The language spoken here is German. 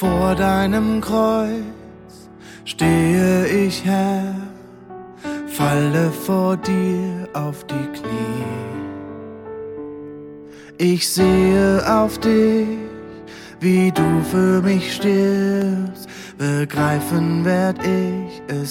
Vor deinem Kreuz stehe ich, Herr, falle vor dir auf die Knie. Ich sehe auf dich, wie du für mich stirbst, begreifen werd ich es